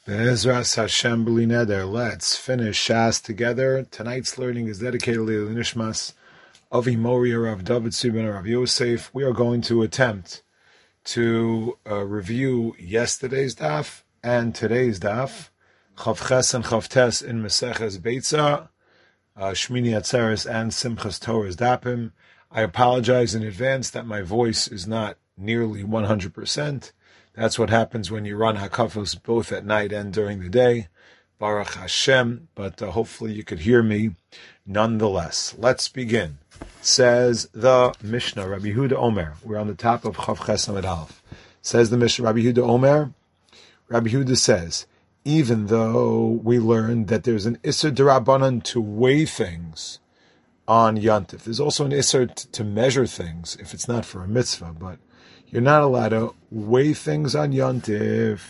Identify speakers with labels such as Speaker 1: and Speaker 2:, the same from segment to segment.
Speaker 1: Be'ezras Hashem b'li neder. Let's finish Shas together. Tonight's learning is dedicated to Nishmas Avi Moria Rav David Subin Rav Yosef. We are going to attempt to review yesterday's daf and today's daf, Chav Ches and Chav Tes in Meseches Beitza, Shmini Atzeres and Simchas Torah's dapim. I apologize in advance that my voice is not nearly 100%. That's what happens when you run hakafos both at night and during the day. Baruch Hashem, but hopefully you could hear me nonetheless. Let's begin. Says the Mishnah, Rabbi Yehuda Omer. We're on the top of Chav Ches Amud Aleph. Says the Mishnah, Rabbi Yehuda Omer. Rabbi Yehuda says, even though we learned that there's an Isser D'Rabbanan to weigh things on Yontif, there's also an Isser to measure things if it's not for a mitzvah, but you're not allowed to weigh things on Yontif.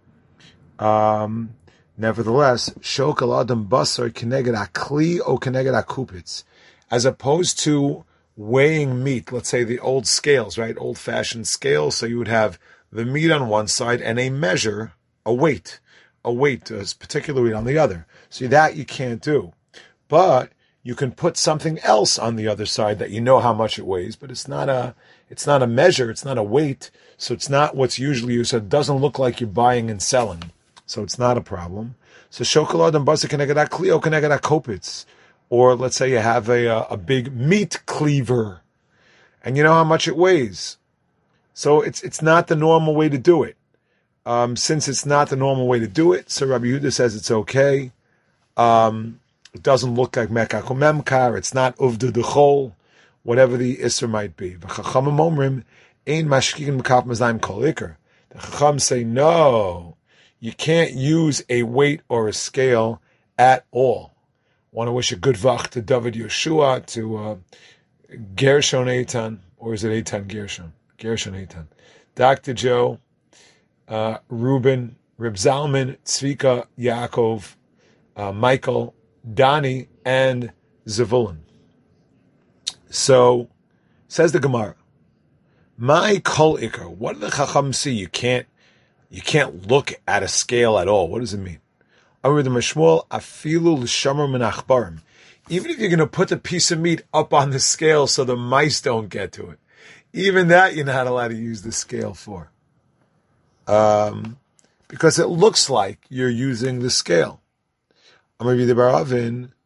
Speaker 1: Nevertheless, Shokal Adam Basar Keneged Akli O Keneged Akupitz, as opposed to weighing meat, let's say the old scales, right? Old-fashioned scales. So you would have the meat on one side and a measure, a weight, a particular weight on the other. So that you can't do. But you can put something else on the other side that you know how much it weighs, but it's not a measure, it's not a weight, so it's not what's usually used, so it doesn't look like you're buying and selling. So it's not a problem. So shokolad and basa keneged klio keneged kopitz. Or let's say you have a big meat cleaver, and you know how much it weighs. So it's not the normal way to do it. Since it's not the normal way to do it, so Rabbi Yehuda says it's okay. It doesn't look like mekach memkar. It's not uvda dechol, whatever the isser might be. The Chachamim omrim ein mashkikin mekaf mazayim kol ikar. The Chacham say no, you can't use a weight or a scale at all. Want to wish a good vach to David Yeshua, to Gershon Eitan, or is it Eitan Gershon? Gershon Eitan. Dr. Joe, Reuben, Reb Zalman, Tzvika, Yaakov, Michael, Dani, and Zavulun. So, says the Gemara, my kol ikar, what do the Chacham see? You can't look at a scale at all. What does it mean? Even if you're going to put a piece of meat up on the scale so the mice don't get to it, even that you're not allowed to use the scale for. Because it looks like you're using the scale. The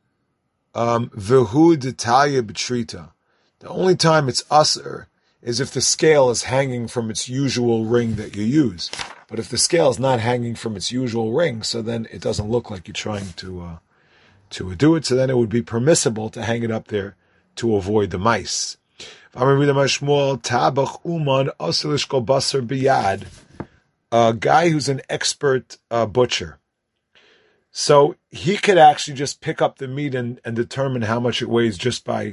Speaker 1: only time it's usher is if the scale is hanging from its usual ring that you use. But if the scale is not hanging from its usual ring, so then it doesn't look like you're trying to do it. So then it would be permissible to hang it up there to avoid the mice. A guy who's an expert butcher, so he could actually just pick up the meat and determine how much it weighs just by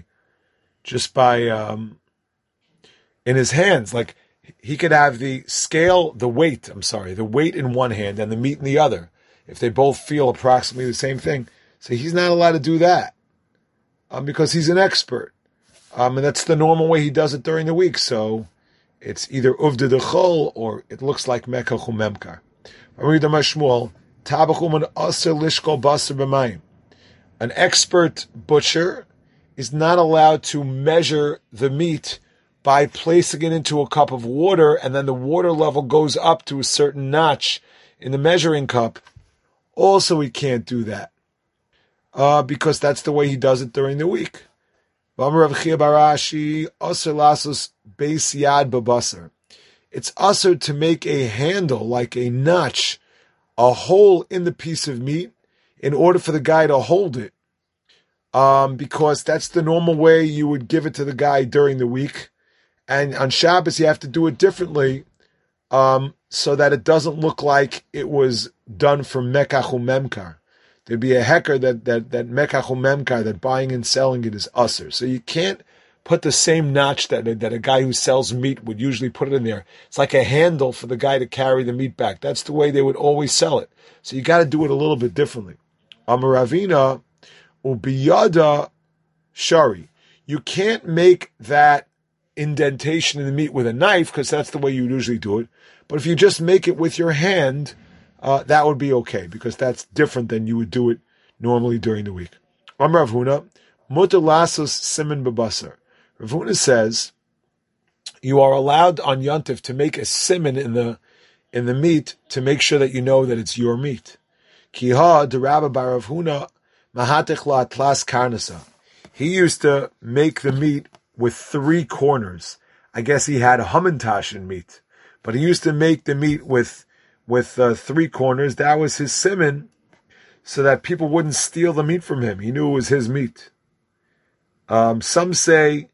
Speaker 1: in his hands. Like, he could have the weight in one hand and the meat in the other, if they both feel approximately the same thing. So he's not allowed to do that, because he's an expert. And that's the normal way he does it during the week. So it's either uvda dechol or it looks like mekach memkar. An expert butcher is not allowed to measure the meat by placing it into a cup of water, and then the water level goes up to a certain notch in the measuring cup. Also, he can't do that, because that's the way he does it during the week. It's usher to make a handle, like a notch, a hole in the piece of meat, in order for the guy to hold it, because that's the normal way you would give it to the guy during the week. And on Shabbos, you have to do it differently, so that it doesn't look like it was done for mekach memkar. There'd be a hecker that mekach memkar, that buying and selling it is usher. So you can't put the same notch that a guy who sells meat would usually put it in there. It's like a handle for the guy to carry the meat back. That's the way they would always sell it. So you got to do it a little bit differently. Amaravina ubiyada shari. You can't make that indentation in the meat with a knife, because that's the way you usually do it. But if you just make it with your hand, that would be okay, because that's different than you would do it normally during the week. Amar Rav Huna, mutar lasos siman bebasar. Rav Huna says you are allowed on Yontif to make a siman in the meat to make sure that you know that it's your meat. Kiha de Rabba bar Rav Huna mahatech la tlas karnasa. He used to make the meat with 3 corners. I guess he had a hamantash in meat, but he used to make the meat with 3 corners. That was his siman, so that people wouldn't steal the meat from him. He knew it was his meat. Some say,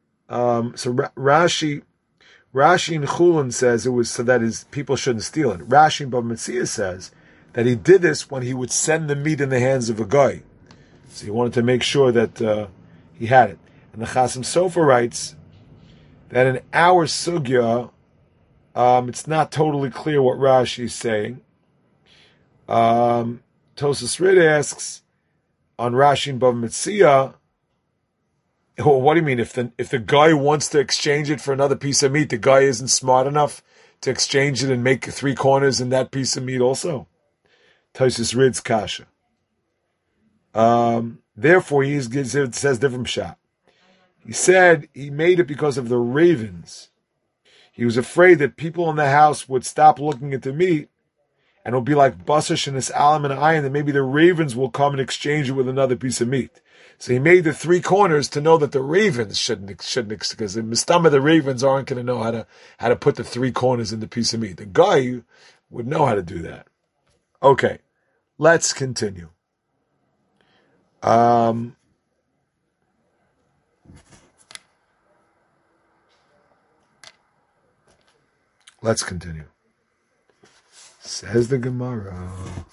Speaker 1: Rashi in Chulun says it was so that his people shouldn't steal it. Rashi in Bava Metzia says that he did this when he would send the meat in the hands of a guy. So he wanted to make sure that he had it. And the Chasam Sofer writes that in our sugya, it's not totally clear what Rashi is saying. Tosas Rid asks on Rashi and Bava Metzia, well, what do you mean if the guy wants to exchange it for another piece of meat, the guy isn't smart enough to exchange it and make 3 corners in that piece of meat also? Tosas Rid's kasha. Therefore, it says different shot. He said he made it because of the ravens. He was afraid that people in the house would stop looking at the meat, and it'll be like basar and this alam and iron, that maybe the ravens will come and exchange it with another piece of meat. So he made the 3 corners to know that the ravens shouldn't, because the mistama, the ravens aren't going to know how to put the 3 corners in the piece of meat. The guy would know how to do that. Okay, let's continue. Let's continue. Says the Gemara.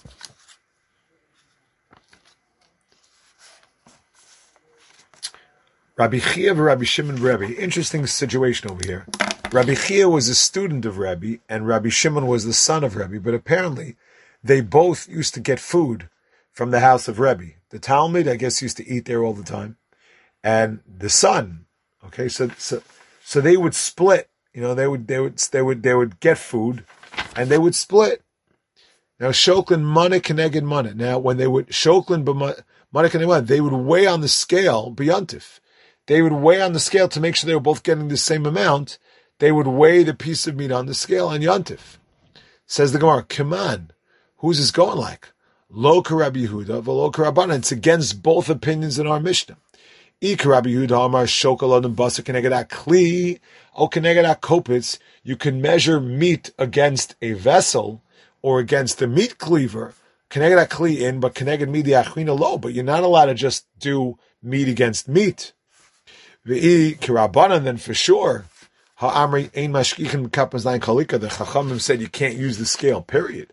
Speaker 1: Rabbi Chia and Rabbi Shimon Rebbe. Interesting situation over here. Rabbi Chia was a student of Rebbe, and Rabbi Shimon was the son of Rebbe, but apparently they both used to get food from the house of Rebbe. The Talmud, I guess, used to eat there all the time, and the son. Okay, so they would split. You know, they would get food, and they would split. Now, shoklin mana keneged mana. Now, when they would shoklin mana keneged mana, they would weigh on the scale b'yantif. They would weigh on the scale to make sure they were both getting the same amount. They would weigh the piece of meat on the scale on yantif. Says the Gemara, Kaman, who's this going like? Lo Rabbi Yehuda, v'lo Rabbanan. It's against both opinions in our Mishnah. Rabbi Yehuda Amar shokalad and basar keneged kli o keneged kopitz. You can measure meat against a vessel or against a meat cleaver. Keneged kli in, but keneged midi achrina lo. But you're not allowed to just do meat against meat. V'i kirabanan, then for sure. Ha'amri ein mashkichen kapas nine kalika. The Chachamim said you can't use the scale. Period.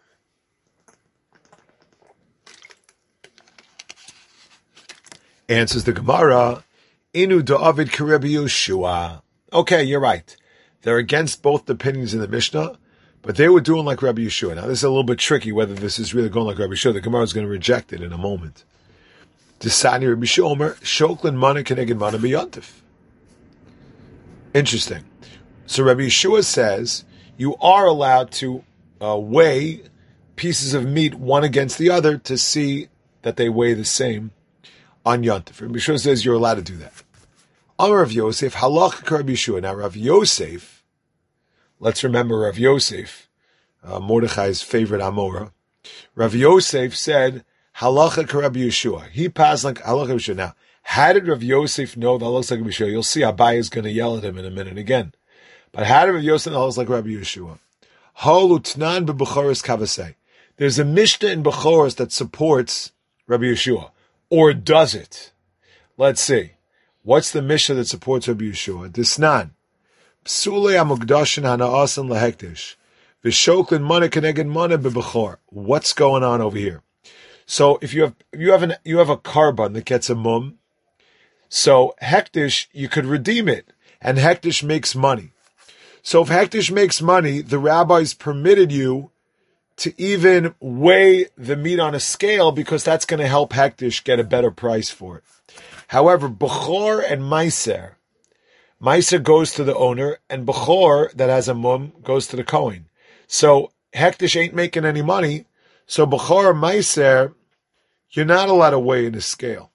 Speaker 1: Answers the Gemara, Inu da'avid k'Rebbe Yeshua. Okay, you're right. They're against both the opinions in the Mishnah, but they were doing like Rabbi Yeshua. Now, this is a little bit tricky whether this is really going like Rabbi Yeshua. The Gemara is going to reject it in a moment. Desani Rabbi Yeshua Omer, shoklin mana keneged mana b'yantif. Interesting. So Rabbi Yeshua says you are allowed to weigh pieces of meat one against the other to see that they weigh the same on Yontif. Rabbi Yeshua says you're allowed to do that. Amar Rav Yosef, halach Rabbi Yeshua. Now Rav Yosef, let's remember Rav Yosef, Mordechai's favorite Amora. Rav Yosef said, halacha Rabbi Yeshua. He passed like halacha Rabbi Yeshua. Now, how did Rav Yosef know that looks like Rabbi Yeshua? You'll see Abai is going to yell at him in a minute again. But how did Rav Yosef know that looks like Rabbi Yeshua? Halutnan beBechoros kavasei. There's a Mishnah in Bechoros that supports Rabbi Yeshua. Or does it? Let's see. What's the Mishnah that supports Rabbi Yeshua? Disnan. Psulei amugdashin hana'asan lahektish. V'shoklin mana keneged mana bebechor. What's going on over here? So if you have a carbon that gets a mum, so hektish, you could redeem it, and hektish makes money. So if hektish makes money, the rabbis permitted you to even weigh the meat on a scale because that's going to help hektish get a better price for it. However, bechor and meiser goes to the owner, and bechor that has a mum goes to the kohen. So hektish ain't making any money, so b'chor meiser, you're not allowed to weigh in a scale.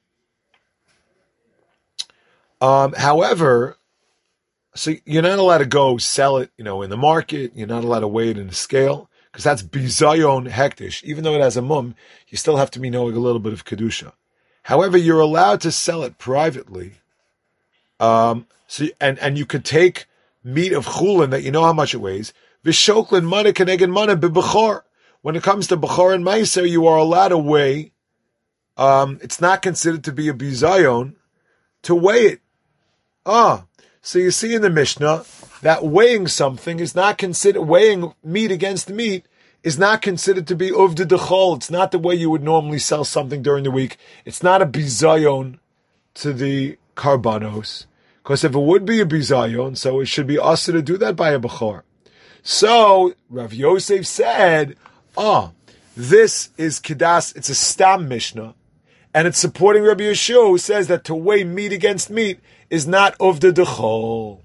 Speaker 1: However, so you're not allowed to go sell it, in the market. You're not allowed to weigh it in a scale because that's bizayon hektish. Even though it has a mum, you still have to be knowing a little bit of kedusha. However, you're allowed to sell it privately. And you could take meat of chulin that you know how much it weighs. Vishoklin mana keneged mana b'bechor. When it comes to bechor and meiser, you are allowed to weigh. It's not considered to be a bizayon to weigh it. So you see in the Mishnah that weighing something is not considered, weighing meat against meat is not considered to be uvda dechol. It's not the way you would normally sell something during the week. It's not a bizayon to the karbanos. Because if it would be a bizayon, so it should be usher to do that by a bechor. So Rav Yosef said, this is Kedas, it's a Stam Mishnah, and it's supporting Rabbi Yeshua, who says that to weigh meat against meat is not uvda dechol.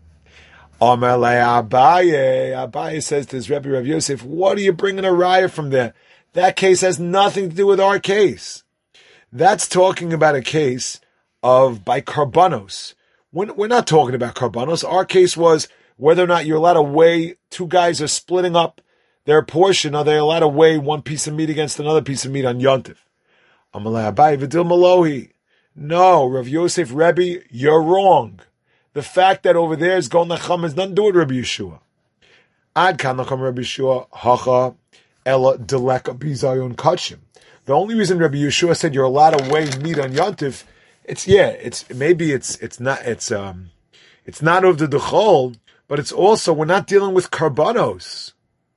Speaker 1: Abaye says to his Rabbi Rav Yosef, what are you bringing a raya from there? That case has nothing to do with our case. That's talking about a case of by karbanos. We're not talking about karbanos. Our case was whether or not you're allowed to weigh, two guys are splitting up their portion. Are they allowed to weigh one piece of meat against another piece of meat on Yontif? Amalei Abaye v'dil malohi. No, Rav Yosef Rebbe, you're wrong. The fact that over there is Gon Nacham has nothing to do with Rabbi Yeshua. Ad kan Nacham Rabbi Yeshua hacha ela deleka bizayon kachim. The only reason Rabbi Yeshua said you're allowed to weigh meat on Yontif, it's not of the dechol, but it's also we're not dealing with karbanos.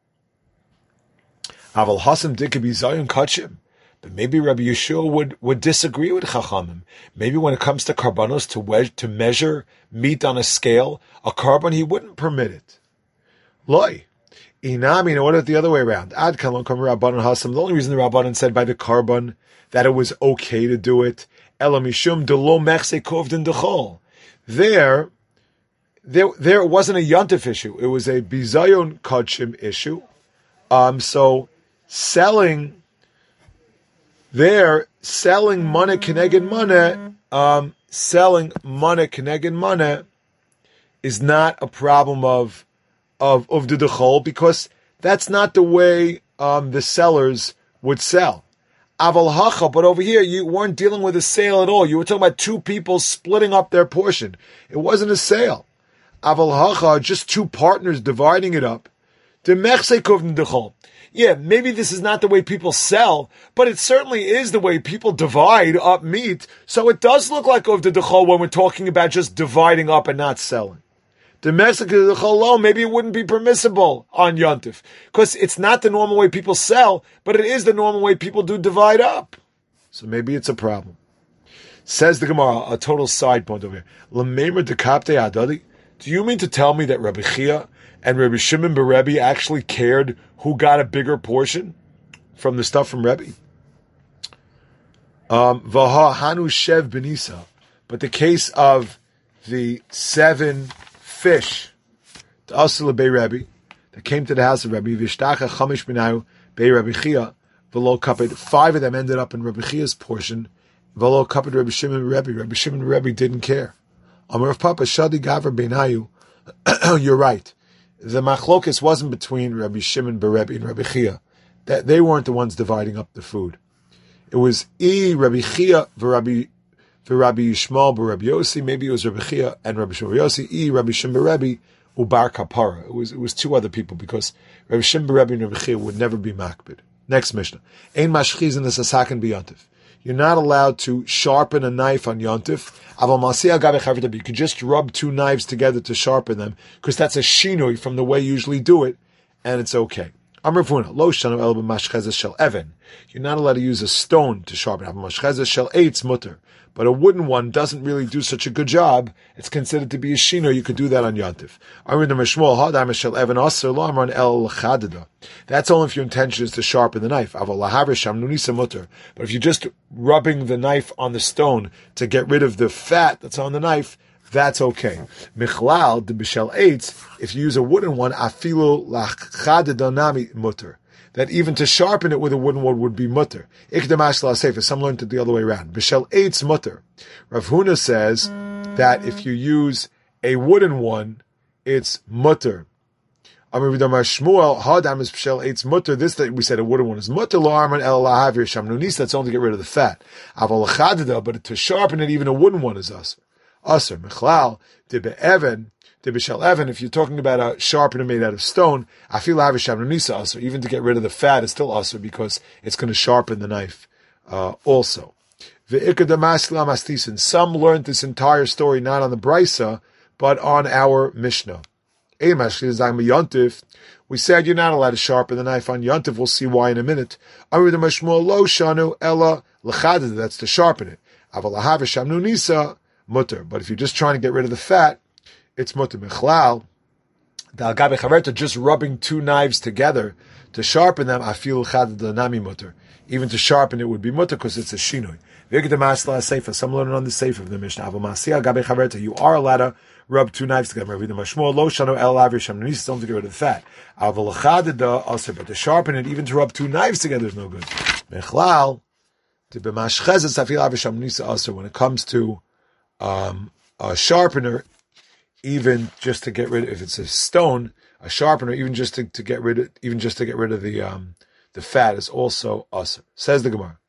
Speaker 1: Aval hasam dika bizayon kachim. But maybe Rabbi Yeshua would disagree with Chachamim. Maybe when it comes to karbanos to measure meat on a scale, a carbon he wouldn't permit it. Loi. Inami, what if the other way around? Ad kalon kam Rabbanan hasam. The only reason the Rabbanan said by the carbon that it was okay to do it, elamishum delo mechse kovdin dechol. There it wasn't a yontif issue. It was a bizayon kachim issue. So selling money keneged money is not a problem of the dechol because that's not the way the sellers would sell. Aval hacha, but over here you weren't dealing with a sale at all. You were talking about two people splitting up their portion. It wasn't a sale. Aval hacha, just two partners dividing it up. The mechse kovdin dechol. Yeah, maybe this is not the way people sell, but it certainly is the way people divide up meat. So it does look like uvda dechol when we're talking about just dividing up and not selling. Domestic dechol, maybe it wouldn't be permissible on Yontif because it's not the normal way people sell, but it is the normal way people do divide up. So maybe it's a problem. Says the Gemara, a total side point over here. L'meimer dekapte adadi. Do you mean to tell me that Rabbi Chia and Rabbi Shimon bar Rebbe actually cared who got a bigger portion from the stuff from Rebbe? Vaha hanu shev benisa. But the case of the 7 fish to Asla Bei Rebbe that came to the house of Rebbe, Vishtacha Chamish B'nayu Bei Rabbi Chia, V'lo Kapid, 5 of them ended up in Rabbi Chia's portion, V'lo Kapid Rabbi Shimon Rebbe. Rabbi Shimon Rebbe didn't care. Amar of Papa Shadi Gavra Beinayu. You're right. The machlokes wasn't between Rabbi Shimon bar Rebbe and Rabbi Chia. That they weren't the ones dividing up the food. It was Rabbi Chia v'Rabbi Yishmael bar Rabbi Yossi. Maybe it was Rabbi Chia and Rabbi Shimon bar Yossi. Rabbi Shimon bar Rebbe ubar kapara. It was 2 other people because Rabbi Shimon bar Rebbe and Rabbi Chia would never be makbid. Next Mishnah. Ein mashchizin esasaken b'yontif. You're not allowed to sharpen a knife on Yontif. You could just rub 2 knives together to sharpen them, because that's a shinoi from the way you usually do it, and it's okay. You're not allowed to use a stone to sharpen. But a wooden one doesn't really do such a good job. It's considered to be a shino. You could do that on Yontif. That's only if your intention is to sharpen the knife. But if you're just rubbing the knife on the stone to get rid of the fat that's on the knife, that's okay. Michlal de b'shel eitz, if you use a wooden one, afilu lachad donami mutter. That even to sharpen it with a wooden one would be mutter. Ikdamash la'sefer, some learned it the other way around. B'shel eitz mutter. Rav Huna says that if you use a wooden one, it's mutter. Amar Vidamar Shmuel, Hadam is B'shel eitz mutter. This that we said a wooden one is mutter. Lo arman el lahavir shamnunis. That's only to get rid of the fat. Aval lachadida, but to sharpen it, even a wooden one is usher. Usher. Michlal de be'even. De b'shel even, if you're talking about a sharpener made out of stone, I feel shamnunisa usher. Even to get rid of the fat is still usher because it's going to sharpen the knife also. Some learned this entire story not on the Brisa, but on our Mishnah. We said you're not allowed to sharpen the knife on Yontif. We'll see why in a minute. That's to sharpen it. But if you're just trying to get rid of the fat, it's mutter. Michlal, just rubbing two knives together to sharpen them, I feel nami mutter. Even to sharpen it would be mutter because it's a shinoi. Some learn on the sefer of the Mishnah. You are allowed to rub two knives together. Don't to get rid of the fat. But to sharpen it, even to rub two knives together is no good. When it comes to a sharpener, even just to get rid of, if it's a stone, a sharpener, even just to get rid of, the fat is also usher. Says the Gemara.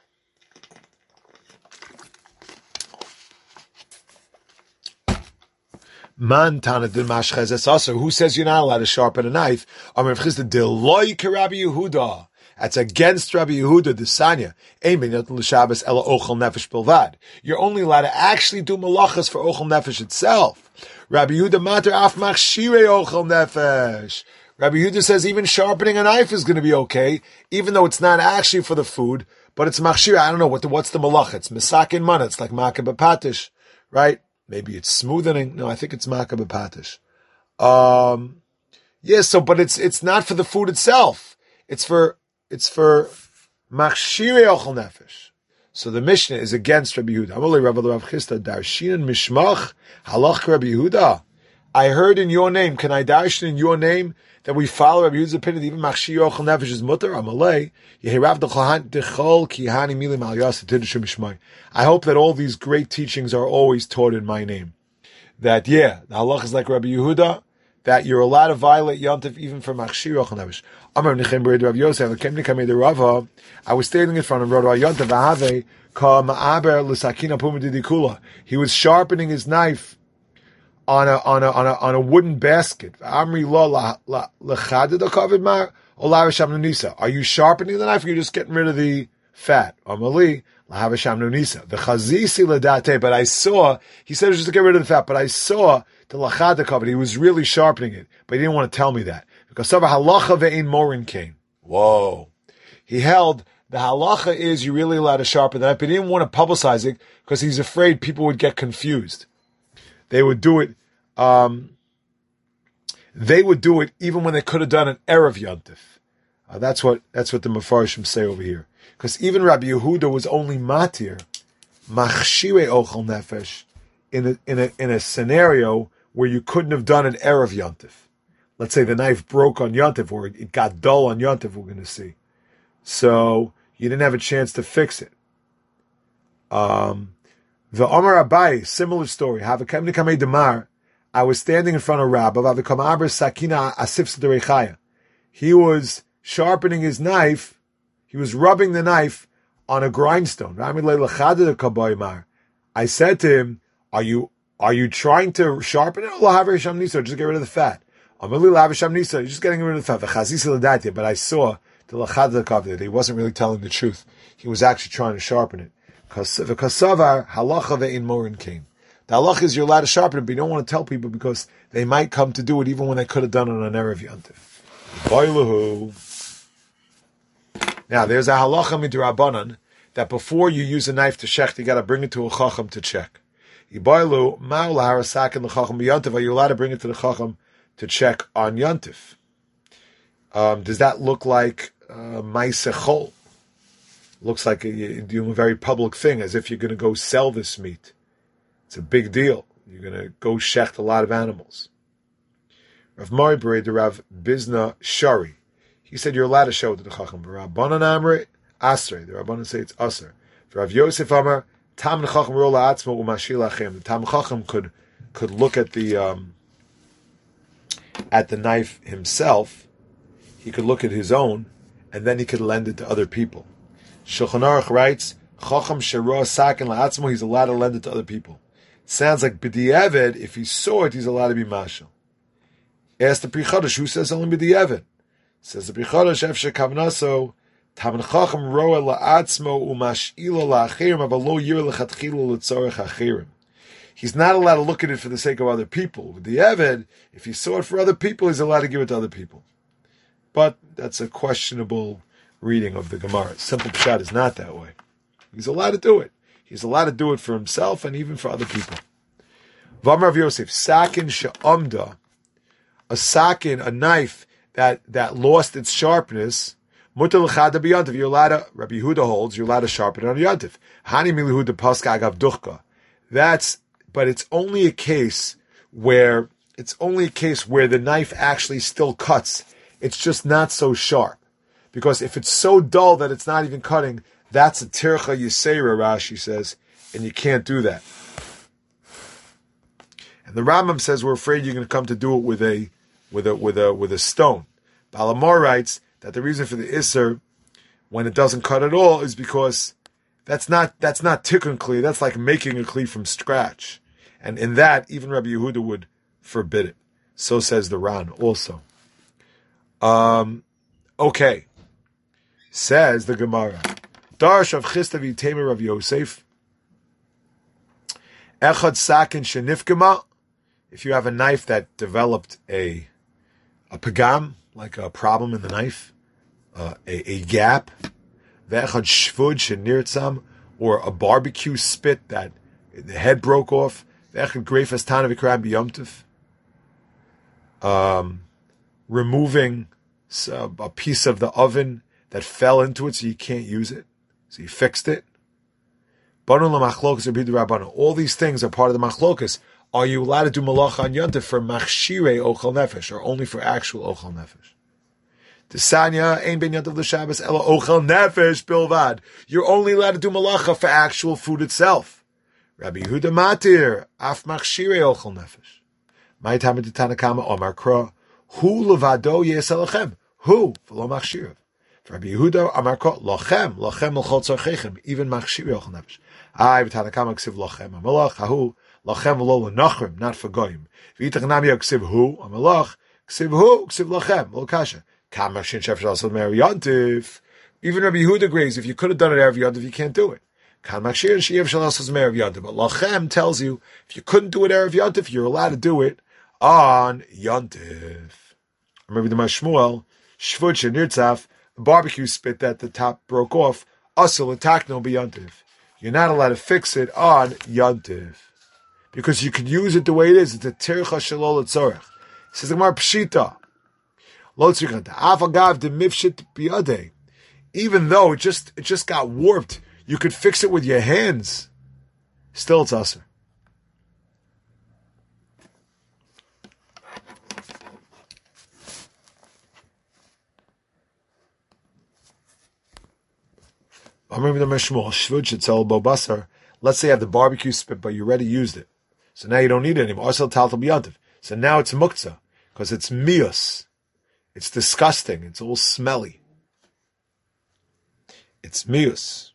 Speaker 1: Man tana de mashchezes usher. Who says you're not allowed to sharpen a knife? Amar Chisda deloi k'Rabbi Yehuda. That's against Rabbi Yehuda the Sanya. You're only allowed to actually do malachas for ochel nefesh itself. Rabbi Yehuda mater af machshire ochel nefesh. Rabbi Yehuda says even sharpening a knife is going to be okay, even though it's not actually for the food, but it's machshire. I don't know what's the malacha. It's misakin mana. It's like makah b'patish, right? Maybe it's smoothening. No, I think it's makah b'patish. But it's not for the food itself. It's for machshire ochel nefesh. So the Mishnah is against Rabbi Yehuda. Amalei Rabbi Rav Chisda darshin mishmach halach Rabbi Yehuda. I heard in your name. Can I darshin in your name that we follow Rabbi Yehuda's opinion? Even machshire ochel nefesh is mutter. Amalei yehirav dechol kihani milim al yaseh tidushu mishmai. I hope that all these great teachings are always taught in my name. That the halach is like Rabbi Yehuda, that you're allowed to violate Yontif even for machshire ochel nefesh. Amar Nechem Bered Rav Yosef, came to Kamei the Rava. I was standing in front of Rav Yontif Ahave ka ma'aber l'sakina puma didikula. He was sharpening his knife on a wooden basket. Amri lo lechadid okavid mar olavasham nunisa. Are you sharpening the knife or are you just getting rid of the fat? Amali lahavasham nunisa. The chazisi ledate. But I saw, he said it was just to get rid of the fat, but I saw the lachad okavid. He was really sharpening it, but he didn't want to tell me that. Because halacha ve'in morin came. Whoa. He held the halacha is you're really allowed to sharpen the knife, but he didn't want to publicize it because he's afraid people would get confused. They would do it. Even when they could have done an erev yontif. That's what the Mefarshim say over here. Because even Rabbi Yehuda was only matir machshire ochel nefesh in a scenario where you couldn't have done an erev yontif. Let's say the knife broke on Yontif or it got dull on Yontif, we're going to see. So you didn't have a chance to fix it. The Omar Abai, similar story. I was standing in front of Rabbi. He was sharpening his knife. He was rubbing the knife on a grindstone. I said to him, are you trying to sharpen it or just get rid of the fat? You're just getting rid of the fat. But I saw the that he wasn't really telling the truth. He was actually trying to sharpen it. The halach is you're allowed to sharpen it, but you don't want to tell people because they might come to do it even when they could have done it on an erev yontif. Now there's a halacha midrabanan that before you use a knife to shecht, you got to bring it to a chacham to check. Are you allowed to bring it to the chacham to check on Yontif? Does that look like Maaseh Chol? Looks like you're doing a very public thing, as if you're going to go sell this meat. It's a big deal. You're going to go shecht a lot of animals. Rav Mari Bered, the Rav Bizna Shari. He said you're allowed to show it to the Chacham. Rabbanan Amri, Asrei. The Rabbanan say it's Asr. Rav Yosef Amar, Tam Chacham Rola Atzmo Umashil Achim. The Tam Chacham could look at the knife himself. He could look at his own, and then he could lend it to other people. Shulchan Aruch writes, Chacham Shara Sakin LaAtzmo, he's allowed to lend it to other people. It sounds like B'di'evid, if he saw it, he's allowed to be mashal. Ask the Pri Chodesh, who says only B'di'evid? Says the Pri Chodesh, Efshe Kavnaso, Tam Chacham Roa LaAtzmo Umash'ilo LaAchirim, Abalo Yir L'Chatchilo L'Tzorech Achirim. He's not allowed to look at it for the sake of other people. With the Eved, if he saw it for other people, he's allowed to give it to other people. But that's a questionable reading of the Gemara. Simple Pshat is not that way. He's allowed to do it. He's allowed to do it for himself and even for other people. V'amar Rav Yosef, sakin she'amda, a sakin, a knife that lost its sharpness, mutar l'chada b'yantiv, you're allowed to, Rabbi Yehuda holds, you're allowed to sharpen it on yantiv. Hani milihuda paska agav duchka. But it's only a case where the knife actually still cuts. It's just not so sharp. Because if it's so dull that it's not even cutting, that's a tircha yisera, Rashi says, and you can't do that. And the Rambam says we're afraid you're going to come to do it with a stone. Balamor writes that the reason for the Isser, when it doesn't cut at all, is because that's not tikkun kli. That's like making a kli from scratch. And in that, even Rabbi Yehuda would forbid it. So says the Ran also. Okay. Says the Gemara. Darsh of Chistavi Tamer of Yosef. Echad sakin shenifkema. If you have a knife that developed a pagam, like a problem in the knife, a gap. Ve'echad shvud shenirtzam, or a barbecue spit that the head broke off. Ve'echad greifas tana v'kram b'yomtiv. Removing a piece of the oven that fell into it so you can't use it. So you fixed it. All these things are part of the machlokas. Are you allowed to do malacha on yontif for machshirei ochel nefesh, or only for actual ochel nefesh? Tisanya ein ben yontif l'shabbos ela ochel nefesh bilvad. You're only allowed to do malacha for actual food itself. Rabbi Yehuda matir af machshirei ochel nefesh. My time at the Tanakama Omar Kra. Hu levado yeselachem. Hu v'lo machshirav. Rabbi Yehuda Amar Kra lochem l'chol tzarchechem. Even machshirei ochel nefesh. I v'Tanakama ksiv lochem amalach hahu lochem v'lo l'nachrim, not for goyim. V'itach namya ksiv hu amalach ksiv lochem lo kasha. Kam mashin shef shal mer yontif. Even Rabbi Yehuda agrees. If you could have done it erev yontif, you can't do it. Kam mashin sheyev shal mer yontif. But lochem tells you if you couldn't do it erev yontif, you're allowed to do it on yontif. Remember the Mashmuel shvud shenirtzaf, the barbecue spit that the top broke off. Asel atakno b'yontif. You're not allowed to fix it on yontif because you can use it the way it is. It's a tircha shelo l'tzorech. Says the Gemara Pshita. Lo tzricha afagav de mifshit biyadei. Even though it just got warped, you could fix it with your hands. Still, it's aser. Let's say you have the barbecue spit, but you already used it. So now you don't need it anymore. So now it's muktzah, because it's mius. It's disgusting. It's all smelly. It's mius.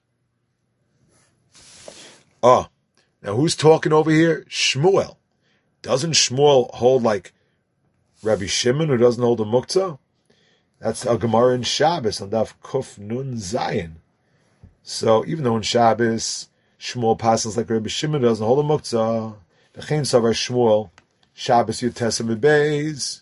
Speaker 1: Oh, now who's talking over here? Shmuel. Doesn't Shmuel hold like Rabbi Shimon, who doesn't hold a muktzah? That's a Gemara in Shabbos on Daf Kuf Nun Zayin. So even though in Shabbos Shmuel passes like Rabbi Shimon doesn't hold a muktzah, the Chaim Savar Shmuel Shabbos Yutesem Beis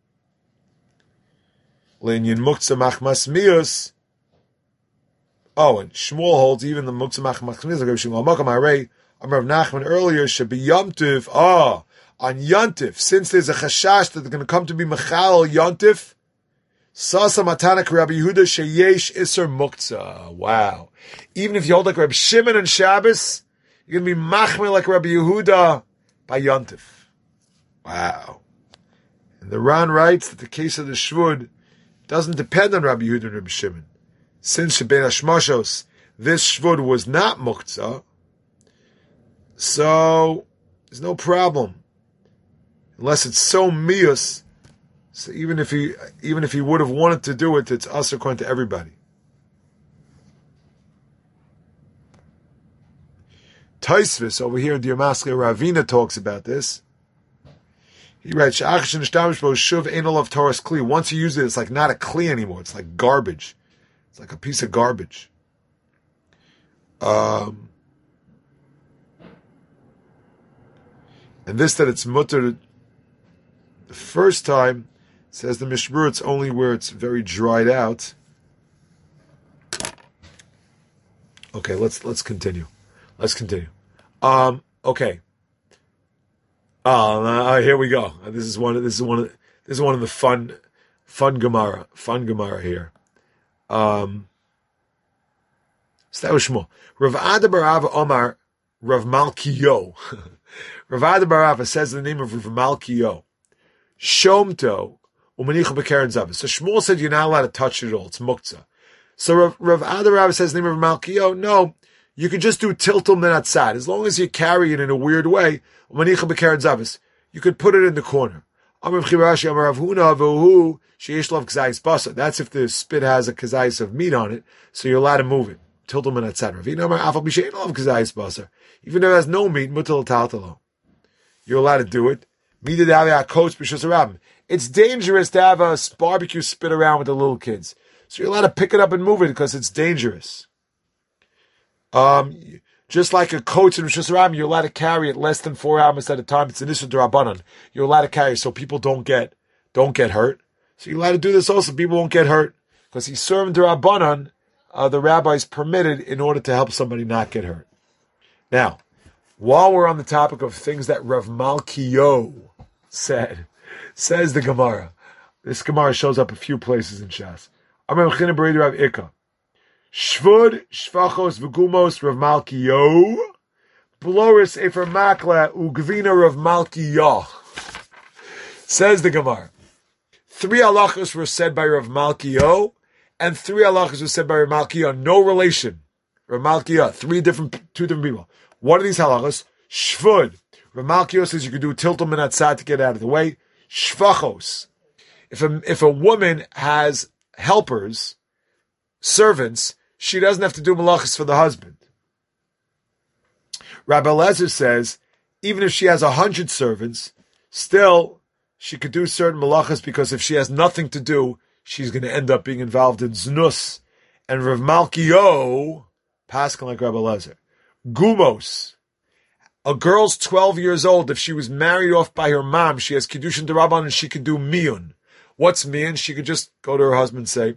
Speaker 1: Leinian muktzah machmas mius. Oh, and Shmuel holds even the muktzah machmas mius like Rabbi Shmuel Makam Harei Amar Rav Nachman earlier should be yomtiv. On yontif, since there's a chashash that they're going to come to be mechal yontif. Sasa Matanak Rabbi Yehuda sheyesh iser muktzah. Wow. Even if you hold like Rabbi Shimon and Shabbos, you're going to be machmir like Rabbi Yehuda by Yontif. Wow. And the Ran writes that the case of the Shvud doesn't depend on Rabbi Yehuda and Rabbi Shimon. Since Sheben Hashmashos, this Shvud was not Muktzah, so there's no problem. Unless it's so mius, so even if he would have wanted to do it, it's us according to everybody. Taisvis over here in Diamaskei Ravina talks about this. He writes, once you use it, it's like not a kli anymore. It's like garbage. It's like a piece of garbage. And this that it's mutter the first time, says the Mishmur, it's only where it's very dried out. Okay, let's continue. Let's continue. Okay. Here we go. This is one of the fun Gemara. Fun Gemara here. Staushmo. Rav Ada Barava Omar Rav Malkiyo. Rav Ada Barava says the name of Rav Malkiyo. Shomto umanicha b'keren zavis. So Shmuel said you're not allowed to touch it at all. It's muktzah. So Rav Ada Barava says the name of Rav Malkiyo. No, you can just do tiltul min atzad. As long as you carry it in a weird way, umanicha b'keren zavis, you could put it in the corner. Amar Chirashi Amar Rav Huna v'hu sheish lav kazayis basa. That's if the spit has a kazayis of meat on it, so you're allowed to move it. Tiltul min atzad. Rav Huna Amar afal b'shein lav kazayis basa. Even if it has no meat, mutal taltalo. You're allowed to do it. It's dangerous to have a barbecue spit around with the little kids. So you're allowed to pick it up and move it because it's dangerous. Just like a coach in Rosh Hashanah, you're allowed to carry it less than 4 hours at a time. It's an issue d'Rabbanan. You're allowed to carry it so people don't get hurt. So you're allowed to do this also, people won't get hurt. Because he's serving d'Rabbanan, the rabbis permitted in order to help somebody not get hurt. Now, while we're on the topic of things that Rav Malkiyo said, says the Gemara. This Gemara shows up a few places in Shas. Amar Mechina Beredi Rav Ika. Shvud, Shvachos, V'gumos, Rav Malkiyo. Bloris, Efer Makla, Ugvina, Rav Malkiyo. Says the Gemara. 3 halachos were said by Rav Malkiyo, and 3 halachos were said by Rav Malkiyo. No relation. Rav Malkiyo, 2 different people. What are these halachos? Shvud. Rav Malkiyo says you can do tiltul min atzad to get out of the way. Shvachos. If a woman has helpers, servants, she doesn't have to do malachas for the husband. Rabbi Eliezer says, even if she has 100 servants, still she could do certain malachas because if she has nothing to do, she's going to end up being involved in znus. And Rav Malkiyo, paskin like Rabbi Eliezer. Gumos. A girl's 12 years old. If she was married off by her mom, she has Kiddushin D'Rabbanan and she could do miyun. What's miyun? She could just go to her husband and say,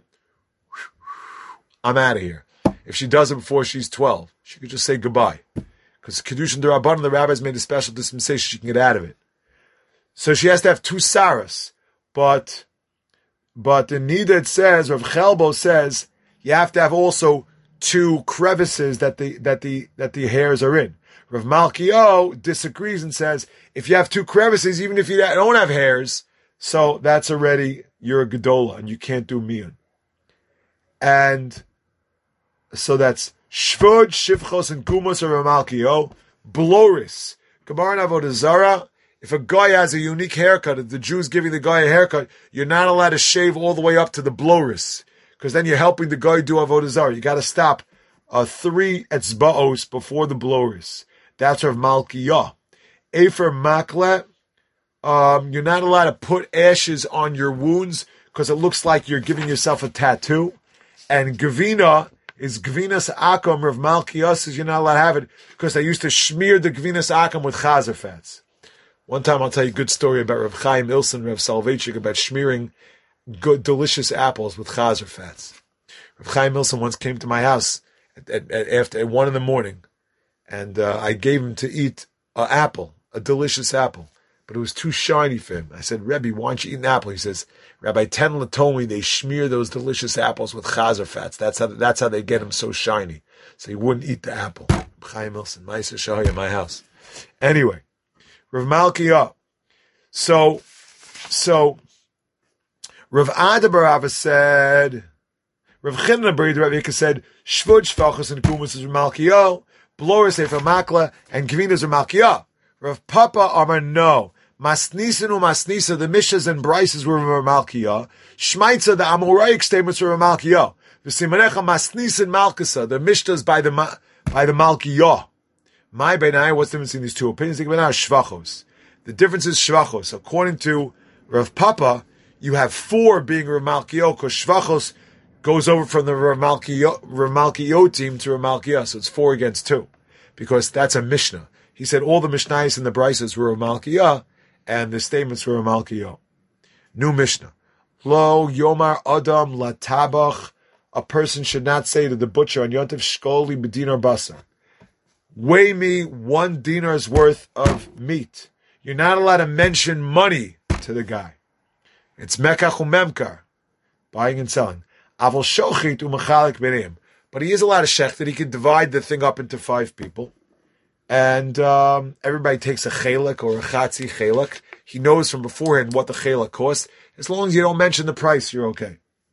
Speaker 1: I'm out of here. If she does it before she's 12, she could just say goodbye. Because Kiddushin D'Rabbanan, the rabbis made a special dispensation, she can get out of it. So she has to have 2 saras. But in Nida it says, Rav Chelbo says, you have to have also 2 crevices that the hairs are in. Rav Malkiyo disagrees and says, if you have 2 crevices, even if you don't have hairs, so that's already, you're a gedola, and you can't do miyun. And so that's shvud, shivchos, and gumos of Rav Malkiyo. Bloris. Gemara in Avodah Zarah, if a guy has a unique haircut, if the Jew's giving the guy a haircut, you're not allowed to shave all the way up to the bloris. Because then you're helping the guy do Avodah Zarah. You got to stop 3 etzbaos before the bloris. That's Rav Malkiyo. Efer Makle, you're not allowed to put ashes on your wounds because it looks like you're giving yourself a tattoo. And Gavina is Gvinas Akam. Rav Malkiyo says you're not allowed to have it because they used to smear the Gvinas Akam with chazer fats. One time I'll tell you a good story about Rav Chaim Ilson, Rav Soloveitchik, about smearing good, delicious apples with chazer fats. Rav Chaim Ilson once came to my house at 1 a.m, and I gave him to eat an apple, a delicious apple, but it was too shiny for him. I said, Rebbe, why don't you eat an apple? He says, Rabbi Tenla told me they smear those delicious apples with chazer fats. That's how they get them so shiny. So he wouldn't eat the apple. Chaim Ilson, Ma'aser Shahaya, my house. Anyway, Rav Malkiah. So Rav Ada bar Ava said, Rav Chinna bar Ravika said, Shvud Shvachos and Kumus is Rav Malkiah, Bloris Sefer Makla, and Gvina is Rav Malkiah. Rav Papa Amar no. Masnisa no Masnisa, the Mishas and Brises were Rav Malkiah. Shmaitza, the Amoraic statements were Rav Malkiah. The Simanecha Masnisa and Malkasa, the Mishtas by the Malkiah. My Benai, what's the difference in these two opinions? Shvachos. The difference is Shvachos. According to Rav Papa, you have 4 being Rav Malkiah, because Shvachos goes over from the Rav Malkiah team to Rav Malkiah, so it's 4 against 2. Because that's a Mishnah. He said all the Mishnayos and the Brises were Rav Malkiah, and the statements were Rav Malkiah. New Mishnah. Lo Yomar Adam Latabach. A person should not say to the butcher on Yontif Shkoli B'dinar Basar, weigh me 1 dinar's worth of meat. You're not allowed to mention money to the guy. It's mekach umemkar, buying and selling. Aval shochit umachalik b'neim. But he is allowed to shech that he can divide the thing up into 5 people. And everybody takes a chelak or a chatzi chelak. He knows from beforehand what the chelak costs. As long as you don't mention the price, you're okay.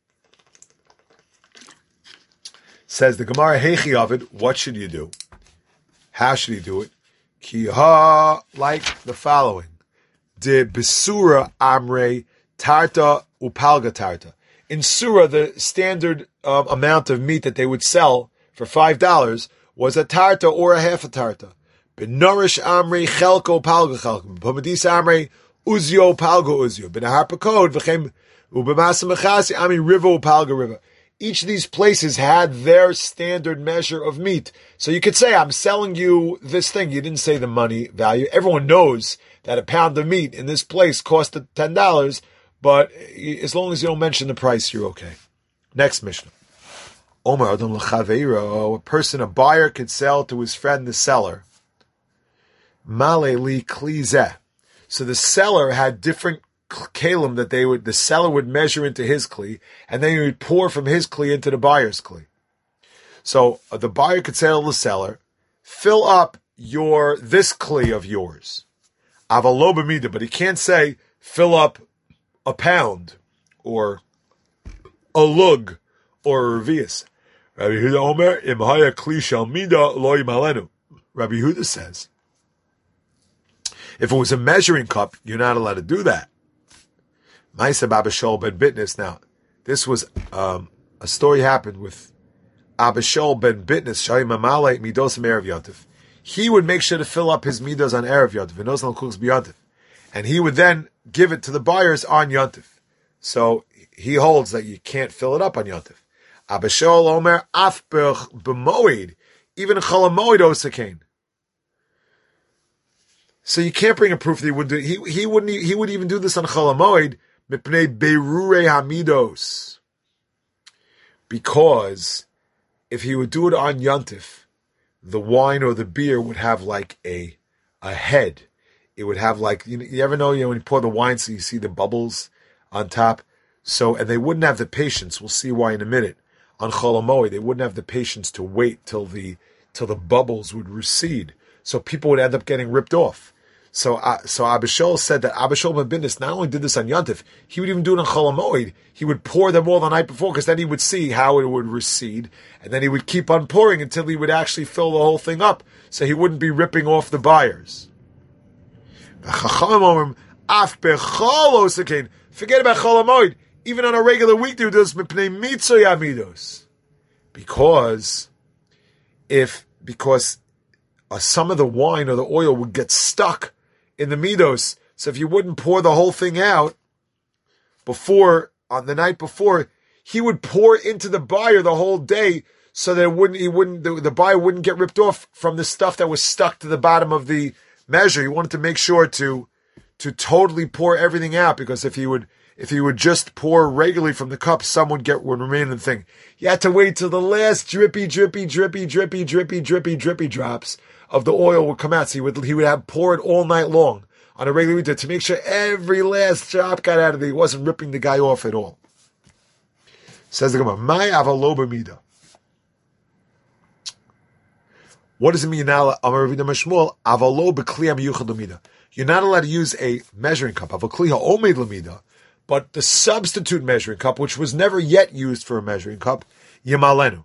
Speaker 1: Says the Gemara, Heichi Ovid, what should you do? How should he do it? Ki ha, like the following. De besura amre tarta upalga tarta. In surah, the standard amount of meat that they would sell for $5 was a tarta or a half a tarta. Benorish amre chelko palga chelko. Pamadis amre uzio palga uzio. Benahar pakod v'chem ubemasa mechasi ami rivo palga riva. Each of these places had their standard measure of meat. So you could say, I'm selling you this thing. You didn't say the money value. Everyone knows that a pound of meat in this place cost $10, but as long as you don't mention the price, you're okay. Next Mishnah. Omer Adam l'chaveiro, a buyer could sell to his friend, the seller. Male li klizeh. So the seller had different kalim that the seller would measure into his kli, and then he would pour from his kli into the buyer's kli. So the buyer could say to the seller, fill up this kli of yours. Avalo b'mida, but he can't say, fill up a pound, or a lug, or a revius. Rabbi Yehuda Omer, im haya kli shel mida lo yimalenu. Rabbi Yehuda says, if it was a measuring cup, you're not allowed to do that. Ma'aseh Abba Shaul ben Bitnis. Now, this was a story happened with Abba Shaul ben Bitnis. Shai Mamale midos erev Yontif. He would make sure to fill up his midos on erev Yontif, v'nos al kuks b'Yontif, and he would then give it to the buyers on Yontif. So he holds that you can't fill it up on Yontif. Abba Shaul Omer af b'moed, even a cholamoed osakain. So you can't bring a proof that he would do. He wouldn't even do this on cholamoed. Mipnei berure hamidos, because if he would do it on Yontif, the wine or the beer would have like a head. It would have like, you ever know, when you pour the wine, so you see the bubbles on top. So, and they wouldn't have the patience. We'll see why in a minute. On Chol HaMoed, they wouldn't have the patience to wait till the bubbles would recede. So people would end up getting ripped off. So Abba Shaul said that Abba Shaul ben Bitnis not only did this on Yontif, he would even do it on Chol HaMoed. He would pour them all the night before, because then he would see how it would recede, and then he would keep on pouring until he would actually fill the whole thing up, so he wouldn't be ripping off the buyers. Forget about Chol HaMoed. Even on a regular week, they would do this mipnei mitzoy amidos, because some of the wine or the oil would get stuck in the midos. So if you wouldn't pour the whole thing out on the night before, he would pour into the buyer the whole day, so that the buyer wouldn't get ripped off from the stuff that was stuck to the bottom of the measure. He wanted to make sure to totally pour everything out, because if he would just pour regularly from the cup, some would remain in the thing. You had to wait till the last drippy drops of the oil would come out. So he would have pour it all night long on a regular week to make sure every last drop got out of it. He wasn't ripping the guy off at all. Says the Gemara, "My avalo b'mida." What does it mean now? Amar Ravina Mashmuel, avalo b'kli hamiyuchad l'mida. you're not allowed to use a measuring cup of a kli ha'omed lamida, but the substitute measuring cup, which was never yet used for a measuring cup, yimalenu.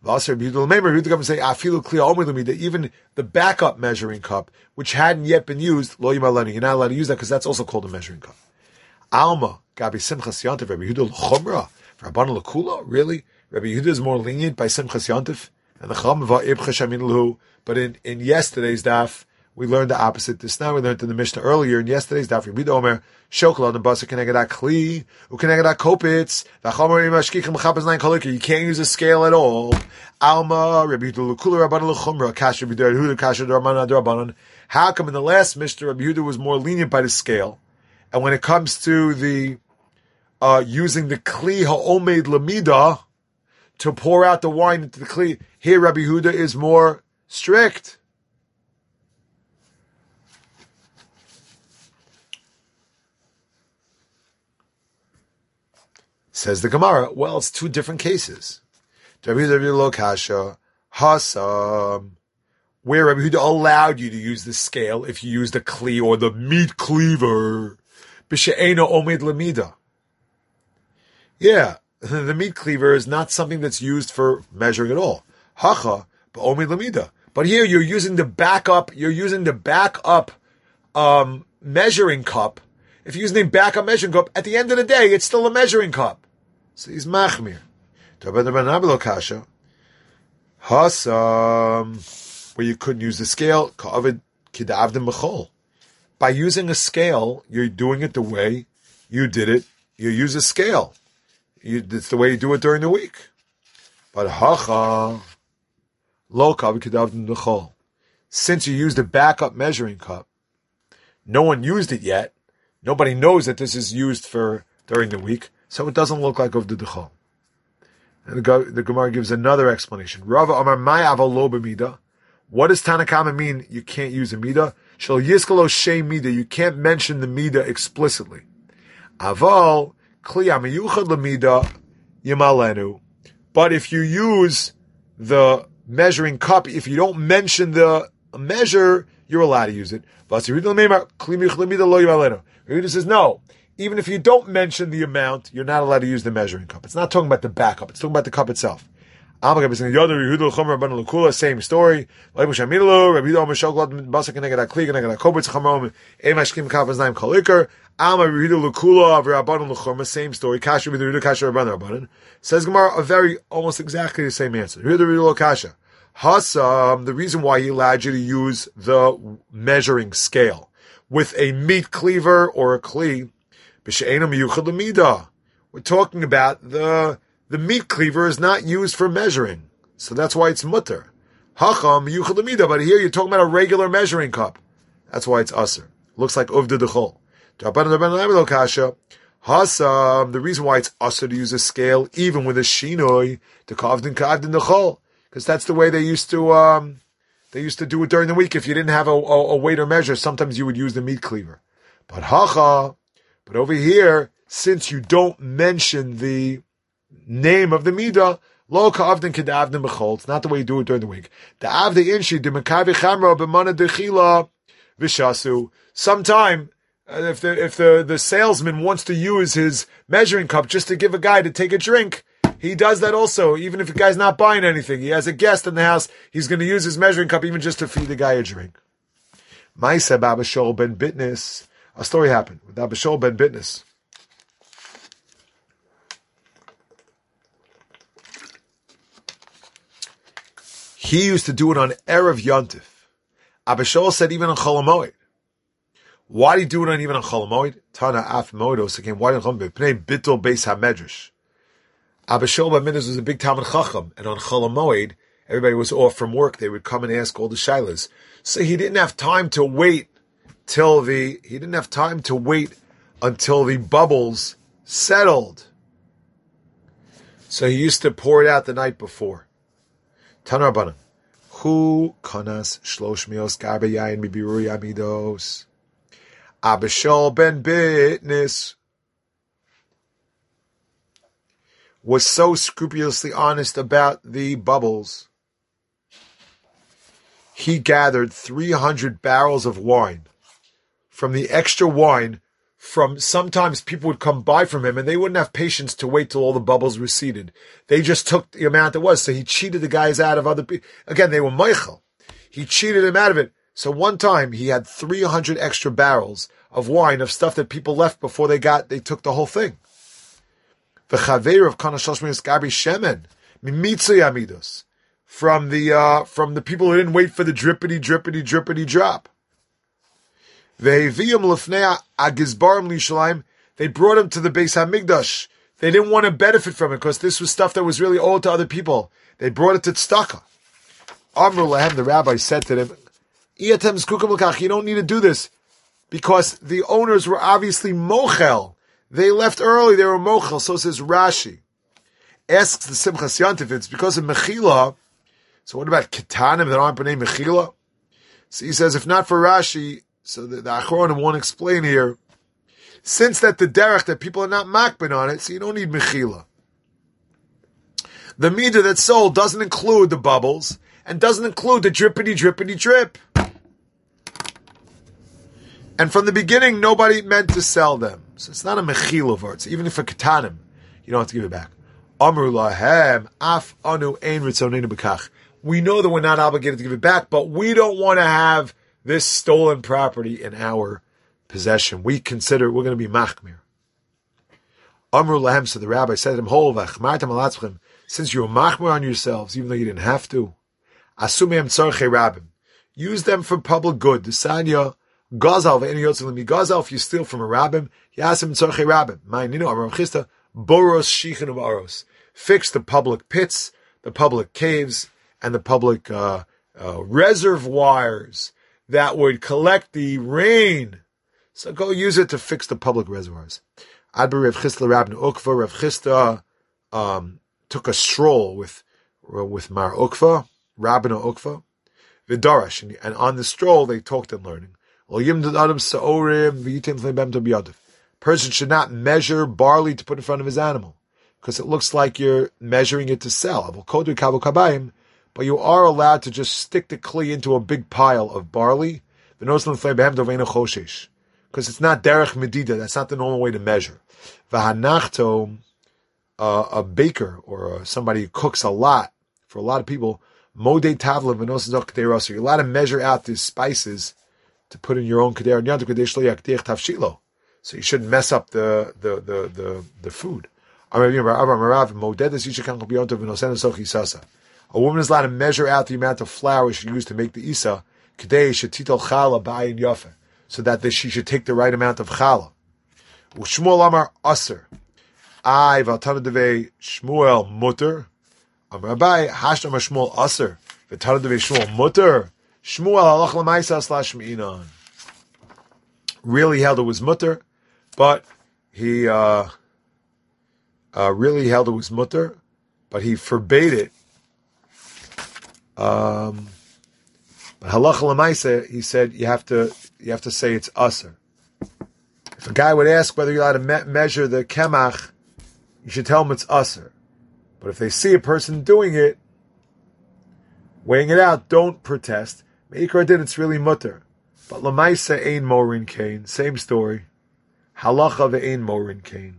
Speaker 1: Even the backup measuring cup, which hadn't yet been used, lo yimalenu. You're not allowed to use that because that's also called a measuring cup. Alma gabi simchas yantiv Rabbi Yehuda l'chumra v'Rabbanan l'kula. Really, Rabbi Yehuda is more lenient by simchas yantiv, and the chacham va'ibcha shamin l'hu. But in yesterday's daf, we learned the opposite. This now we learned in the Mishnah earlier. In yesterday's daf, Rabbi Yehuda Omer shokla and basa keneged kli ukeneged kopitz v'chamer imashkichim chapaz nine kolika. You can't use a scale at all. Alma Rabbi Yehuda l'kula Rabbanan l'chumra kash Rabbi Yehuda kash Rabbanan. How come in the last Mishnah Rabbi Yehuda was more lenient by the scale? And when it comes to the using the kli ha'omed lamida to pour out the wine into the kli, here Rabbi Yehuda is more strict. Says the Gemara, well, it's two different cases. Rabbi Yehuda lo kasha hasam, where Rabbi Yehuda allowed you to use the scale if you use the kli or the meat cleaver. B'she'ena omed lamida. Yeah, the meat cleaver is not something that's used for measuring at all. Hacha, but omed lamida. But here you're using the backup measuring cup. If you're using the backup measuring cup, at the end of the day, it's still a measuring cup. So he's machmir. Hasam, where you couldn't use the scale, ka'avid kidavdim b'chol. By using a scale, you're doing it the way you did it. You use a scale. It's the way you do it during the week. But hacha lo ka'avid kidavdim b'chol. Since you used a backup measuring cup, no one used it yet. Nobody knows that this is used for during the week, so it doesn't look like of the dechol. And the Gemara gives another explanation. Rava Amar Mai Aval Lo B'Mida. What does Tanakama mean? You can't use a mida. Shel Yiskalo Shei Mida. You can't mention the mida explicitly. Aval Kli Amiyuchad Lamida Yimalenu. But if you use the measuring cup, if you don't mention the measure, you're allowed to use it. Yehuda says no. Even if you don't mention the amount, you're not allowed to use the measuring cup. It's not talking about the backup. It's talking about the cup itself. Same story. Same story. Says Gemara a very almost exactly the same answer. Hasam, the reason why he allowed you to use the measuring scale with a meat cleaver or a kli, we're talking about the meat cleaver is not used for measuring, so that's why it's mutter. Hacham yuchad lamida, but here you're talking about a regular measuring cup. That's why it's aser. Looks like uvda dechol. Hasam, the reason why it's aser to use a scale even with a shinoi to kavdin dechol, because that's the way they used to do it during the week. If you didn't have a weight or measure, sometimes you would use the meat cleaver. But over here, since you don't mention the name of the midah, lo ka'avdin kedavdin b'chol, it's not the way you do it during the week. The avde inshi de mekavi chamra b'mana dechila v'shasu. Sometime, if the salesman wants to use his measuring cup just to give a guy to take a drink, he does that also, even if the guy's not buying anything. He has a guest in the house, he's going to use his measuring cup even just to feed the guy a drink. Ma'aseh b'Abishol ben Bitnis. A story happened with Abishol ben Bitnis. He used to do it on Erev Yontif. Abishol said even on Chol HaMoed. Why did he do it on even on Chol HaMoed? Tana af modos again. Why didn't Chol HaMoed? Pnei bittul beis hamedrash. Abishol ben Bitnis was a big Talmid Chacham, and on Chol HaMoed, everybody was off from work. They would come and ask all the shilas. So he didn't have time to wait until the bubbles settled. So he used to pour it out the night before. Tanar Banan. Hu kanas shlosh mios garbe yayin mibirui amidos. Abishol ben Bitnis was so scrupulously honest about the bubbles. He gathered 300 barrels of wine from the extra wine from sometimes people would come buy from him and they wouldn't have patience to wait till all the bubbles receded. They just took the amount it was. So he cheated the guys out of other people. Again, they were Michael. He cheated him out of it. So one time he had 300 extra barrels of wine, of stuff that people left before they took the whole thing. The chaver of Kana Shoshmius Gabri Shemen, Mimitsu Yamidos, from the people who didn't wait for the drippity drop. They brought him to the Beis Hamikdash. They didn't want to benefit from it because this was stuff that was really owed to other people. They brought it to tzedakah. Amru lahem, the rabbi said to them, you don't need to do this because the owners were obviously mochel. They left early, they were mochel. So says Rashi. Asks the Simchas Yantif, it's because of Mechila. So what about Ketanim that aren't b'nei Mechila? So he says, if not for Rashi, so the Achronim won't explain here. Since that the derech that people are not makbin on it, so you don't need mechila. The midah that's sold doesn't include the bubbles and doesn't include the drippity drip. And from the beginning, nobody meant to sell them, so it's not a mechila vart. So even if a ketanim, you don't have to give it back. Amru lahem af anu ein ritzonenu b'kach. We know that we're not obligated to give it back, but we don't want to have this stolen property in our possession. We consider we're going to be machmir. Amru lahem, so the rabbi said to him, since you were machmir on yourselves, even though you didn't have to, asumem tzarchei rabim, use them for public good. Desanya gazal ve'eni yotzim gazal. If you steal from a rabbim, yasim tzarchei rabim. Ma'ininu amram chista boros shichin u'aros. Fix the public pits, the public caves, and the public reservoirs that would collect the rain. So go use it to fix the public reservoirs. Adbar Rav Chisda Rabbi Ukva. Rav Chisda took a stroll with Mar Ukva, Rabbi Ukva, Vidarash, and on the stroll they talked and learning. Person should not measure barley to put in front of his animal, because it looks like you're measuring it to sell. But you are allowed to just stick the kli into a big pile of barley, because it's not derech medida. That's not the normal way to measure. V'hanachto, a baker or somebody who cooks a lot for a lot of people, modei tavla v'nosazok k'deros. You're allowed to measure out the spices to put in your own k'der nyantu k'desh lo yaktiach tavshilo. So you shouldn't mess up the food. A woman is allowed to measure out the amount of flour she used to make the isa, so that she should take the right amount of challah. Shmuel Amar Aser. I v'atana devei Shmuel Mutter. Amar Abai Hashnam Shmuel Aser. V'atana devei Shmuel Mutter. Shmuel halach l'maisa slash me'inan. Really held it was mutter, but he really held it was mutter, but he forbade it. Halacha l'maisa, he said you have to say it's aser. If a guy would ask whether you're allowed to measure the kemach, you should tell him it's aser. But if they see a person doing it, weighing it out, don't protest. Meikar did, it's really mutter. But l'maisa ein morin kain, same story. Halacha ve'ein morin kain.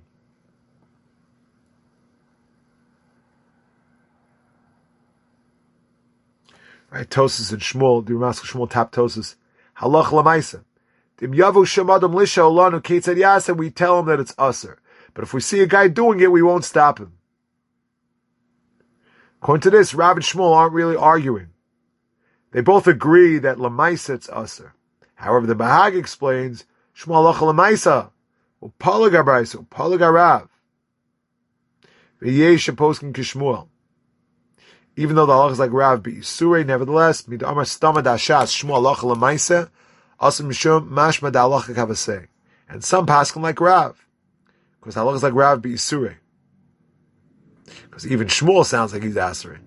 Speaker 1: Right, Tosas and Shmuel, the Ramaskal Shmuel tap Tosas. Halach l'maisa. Dim yavu shemadam lisha olanu ketzad yasa. We tell him that it's aser. But if we see a guy doing it, we won't stop him. According to this, Rav and Shmuel aren't really arguing. They both agree that l'maisa it's aser. However, the Bahag explains Shmuel halach l'maisa upalaga brayso upalaga Rav v'yesh poskin kishmuel. Even though the halach is like Rav B'Isure, nevertheless, mid'amar stama dashas Shmuel halach l'maisa asim mishum mashma da'alacha kavasei. And some paskin like Rav, because halach is like Rav B'Isure. Because even Shmuel sounds like he's answering.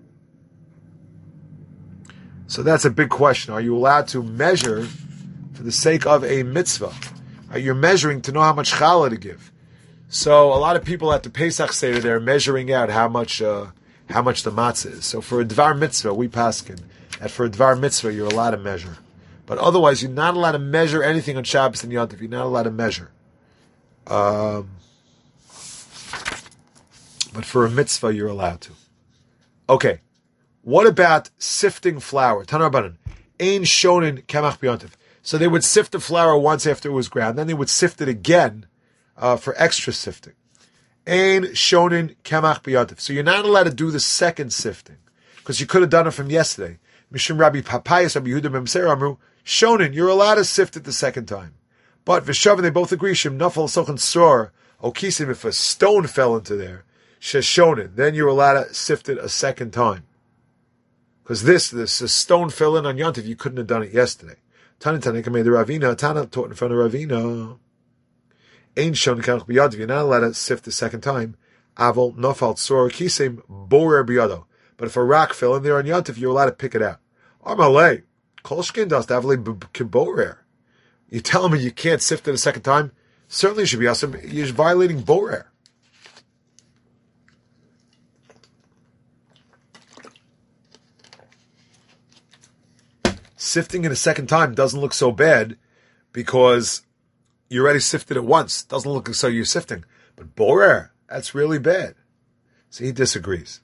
Speaker 1: So that's a big question. Are you allowed to measure for the sake of a mitzvah? Are you measuring to know how much challah to give? So a lot of people at the Pesach Seder, they're measuring out how much the matzah is. So for a dvar mitzvah, we paskin that for a dvar mitzvah you're allowed to measure. But otherwise, you're not allowed to measure anything on Shabbos and Yom Tov. You're not allowed to measure. But for a mitzvah, you're allowed to. Okay. What about sifting flour? Tanar Banan. Ein shonin kemach b'yontiv. So they would sift the flour once after it was ground. Then they would sift it again for extra sifting. Ein shonin kemach b'yontiv. So you're not allowed to do the second sifting because you could have done it from yesterday. Mishum Rabbi Papayas, Rabbi Yehuda Memser Amru, shonin, you're allowed to sift it the second time. But Vishavin, they both agree, Shem Nafal Sochen Sor, Okisim, if a stone fell into there, Sheshonin, then you're allowed to sift it a second time. Because this stone fell in on Yontif, you couldn't have done it yesterday. Tana Tanika made the Ravina, Tana taught in front of Ravina. Ain Shon Kanch Biyadav, you're not allowed to sift the second time. Aval Nafal Sor Okisim, Borer Biyado. But if a rock fell in there on Yontif, you're allowed to pick it out. Armalei, Kolshkin does Davle Borer. You telling me you can't sift it a second time? Certainly you should be awesome. You're violating Borer. Sifting it a second time doesn't look so bad because you already sifted it once. Doesn't look as though you're sifting. But Borer, that's really bad. So he disagrees.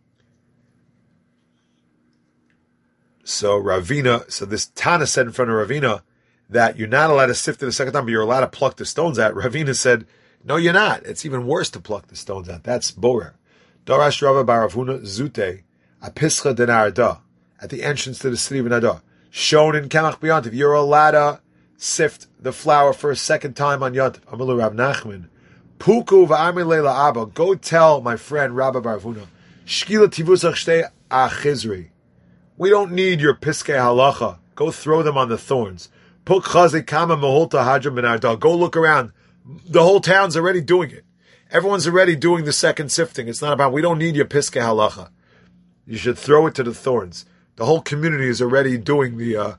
Speaker 1: So Ravina, so this Tana said in front of Ravina that you're not allowed to sift it a second time, but you're allowed to pluck the stones out. Ravina said, no, you're not. It's even worse to pluck the stones out. That's Borer. Darash Rava Baravuna Zute, Apischa Denarada, at the entrance to the city of Nada. Shown in Kamach B'Yontiv, you're allowed to sift the flour for a second time on Yontiv. Amalu Rab Nachman. Puku v'amri leila Abba, go tell my friend Rabba Baravuna, Shkila Tivusach Shtei Achizri. We don't need your Piskei Halacha. Go throw them on the thorns. Puk Chazi Kama Mahulta Hadra Benarda. Go look around. The whole town's already doing it. Everyone's already doing the second sifting. It's not about, we don't need your Piskei Halacha. You should throw it to the thorns. The whole community is already doing the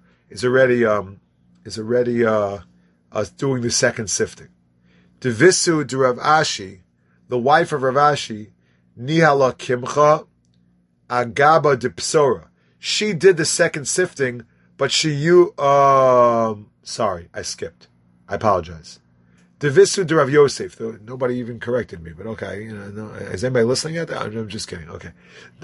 Speaker 1: doing the second sifting. Devisu de Rav Ashi, the wife of Rav Ashi, Nihala Kimcha Agaba de Psora. She did the second sifting, but sorry, I skipped. I apologize. Devisu de Rav Yosef. Nobody even corrected me, but okay. No, is anybody listening yet? I'm just kidding. Okay.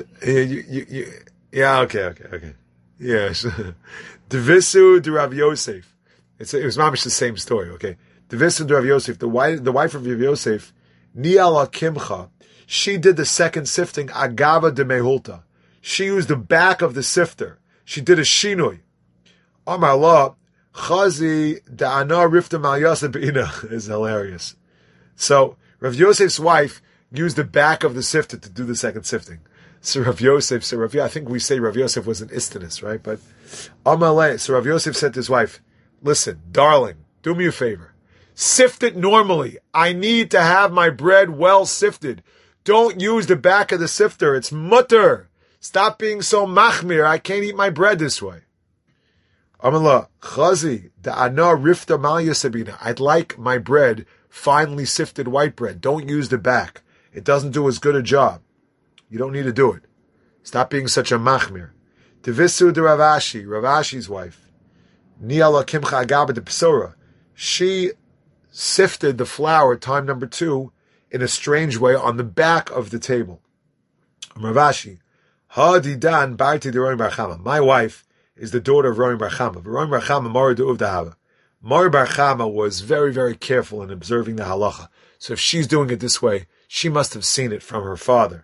Speaker 1: Yeah, okay. Yes. Devisu de Rav Yosef. It was mamish the same story, okay. Devisu de Rav Yosef, the wife of Rav Yosef, Niala Kimcha, she did the second sifting, Agava de Mehulta. She used the back of the sifter. She did a shinui. Amar Allah, Chazi da'ana rifta mal Yosef be'ina is hilarious. So, Rav Yosef's wife used the back of the sifter to do the second sifting. So Rav Yosef, I think we say Rav Yosef was an istinus, right? But Amalei, so Rav Yosef said to his wife, listen, darling, do me a favor. Sift it normally. I need to have my bread well sifted. Don't use the back of the sifter. It's mutter. Stop being so machmir. I can't eat my bread this way. Amallah, chazi, da'ana rifta mal yasabina. I'd like my bread finely sifted white bread. Don't use the back. It doesn't do as good a job. You don't need to do it. Stop being such a machmir. Devisu de Rav Ashi's wife. Niala kimcha agaba de psora. She sifted the flour, time number 2, in a strange way on the back of the table. Rav Ashi, Hadidan Barti de Roim Bar Chama. My wife is the daughter of Roim Bar Chama. Roim Bar Chama, Mori de Uvdahava. Mori Bar Chama was very, very careful in observing the halacha. So if she's doing it this way, she must have seen it from her father.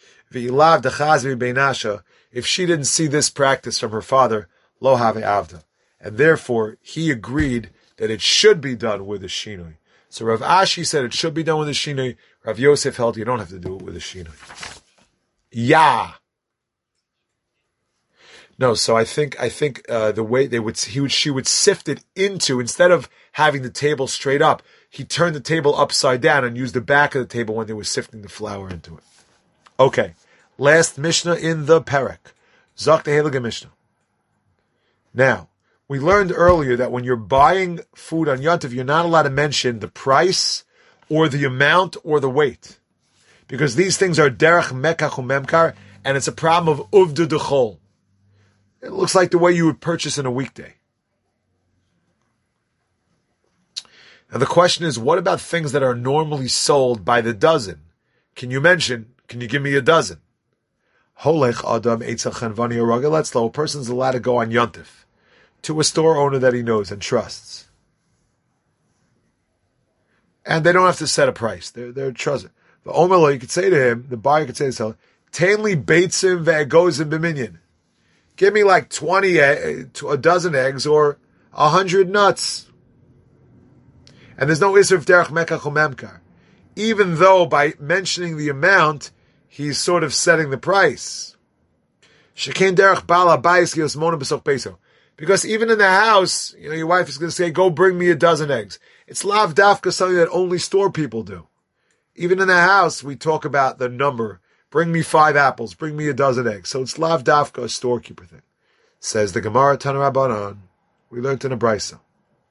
Speaker 1: If she didn't see this practice from her father, lo have avda. And therefore, he agreed that it should be done with a shinui. So Rav Ashi said it should be done with a shinui. Rav Yosef held you don't have to do it with a shinui. Yeah. No, so I think the way she would sift it into, instead of having the table straight up, he turned the table upside down and used the back of the table when they were sifting the flour into it. Okay, last Mishnah in the Perek. Zok the Heilige Mishnah. Now, we learned earlier that when you're buying food on Yontif, you're not allowed to mention the price or the amount or the weight. Because these things are derech mekach umemkar, and it's a problem of uvda dechol. It looks like the way you would purchase in a weekday. And the question is, what about things that are normally sold by the dozen? Can you give me a dozen? Holech Adam Eitzel Chanvani Aragaletzlo, a person's allowed to go on Yontif to a store owner that he knows and trusts. And they don't have to set a price. They're trusted. The Omelo, you could say to him, the buyer could say to himself, Tainli Beitzim Ve'egozim B'minyan. Give me like 20, a dozen eggs or 100 nuts. And there's no Isser of Derech Mekach or Memkar. Even though by mentioning the amount, he's sort of setting the price. Shekain Derech Bala Bayis Gios Mona B'soch Peso. Because even in the house, your wife is going to say, go bring me a dozen eggs. It's lav dafka, something that only store people do. Even in the house, we talk about the number. Bring me 5 apples, bring me a dozen eggs. So it's lav dafka, a storekeeper thing. Says the Gemara Tanarabanan. We learned in a brisa.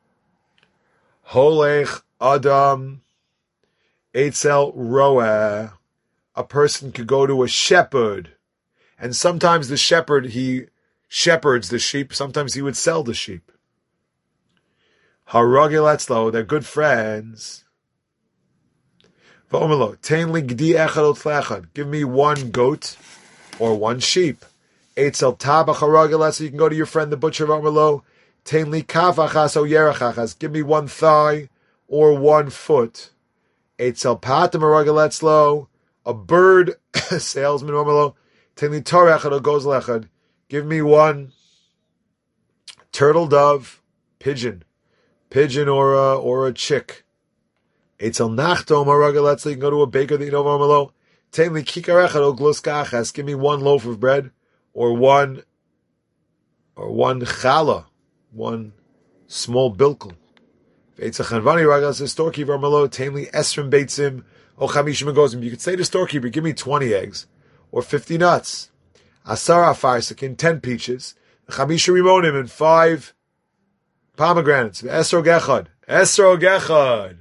Speaker 1: Holech Adam Eitzel Roeh. A person could go to a shepherd. And sometimes the shepherd, he shepherds the sheep. Sometimes he would sell the sheep. Haragil Etzlo, they're good friends. V'omelo, Tainli Gdi Echad Otlechad. Give me 1 goat or 1 sheep. Eitzel Tabach Haragil Etzlo, you can go to your friend the butcher. V'omelo, Tainli Kafachas O Yerachachas. Give me 1 thigh or 1 foot. Eitzel Patam Haragil Etzlo, a bird salesman. V'omelo, Tainli Tor Echad O Goz Lechad. Give me 1 turtle dove, pigeon or a chick. Eitzel nachtom haragal, you can go to a baker that you know v'amalo. Tainli kikar echad o glus kachas. Give me 1 loaf of bread or one challah, 1 small bilkel. Eitzel chanvani haragal says storekeeper v'amalo. Tainli esrim beitzim o chamishim egozim. You could say to storekeeper, give me 20 eggs or 50 nuts. Asara farsakin, 10 peaches, chamisha rimonim, and 5 pomegranates. Esro gechad.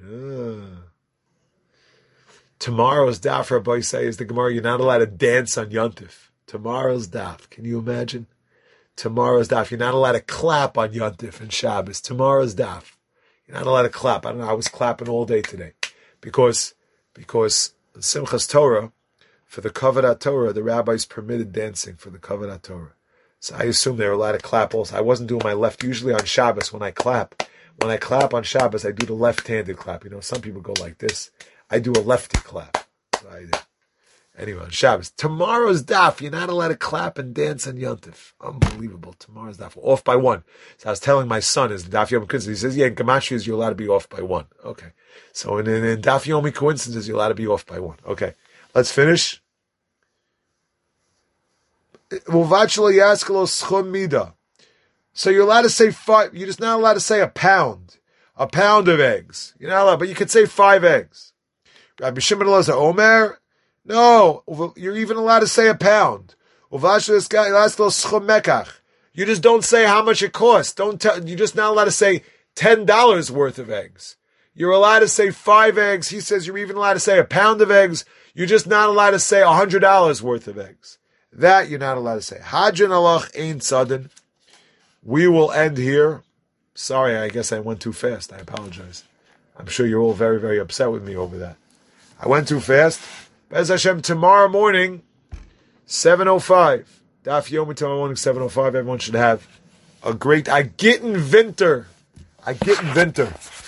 Speaker 1: Tomorrow's daf, Rabbi say, is the Gemara. You're not allowed to dance on Yontif. Tomorrow's daf. Can you imagine? Tomorrow's daf. You're not allowed to clap on Yontif and Shabbos. Tomorrow's daf. You're not allowed to clap. I don't know. I was clapping all day today because in Simchas Torah, for the Kavod Torah, the rabbis permitted dancing for the Kavod Torah. So I assume they were allowed to clap also. I wasn't doing my left. Usually on Shabbos, when I clap on Shabbos, I do the left-handed clap. Some people go like this. I do a lefty clap. So I do. Anyway, on Shabbos. Tomorrow's daf, you're not allowed to clap and dance on Yontif. Unbelievable. Tomorrow's daf. Off by 1. So I was telling my son, is the daf Yomi Coincidence. He says, in Gematria, you're allowed to be off by 1. Okay. So in daf Yomi Coincidences, you're allowed to be off by 1. Okay. Let's finish. So you're allowed to say 5. You're just not allowed to say a pound of eggs. You're not allowed, but you could say 5 eggs. Rabbi Shimon Elazar Omer, no, you're even allowed to say a pound. You just don't say how much it costs. You're just not allowed to say $10 worth of eggs. You're allowed to say 5 eggs. He says you're even allowed to say a pound of eggs. You're just not allowed to say $100 worth of eggs. That you're not allowed to say. Hadran alach ein tzadin. We will end here. Sorry, I guess I went too fast. I apologize. I'm sure you're all very, very upset with me over that. I went too fast. Bez Hashem, tomorrow morning, 7:05. Daf Yomi tomorrow morning, 7:05. Everyone should have a great I get in winter.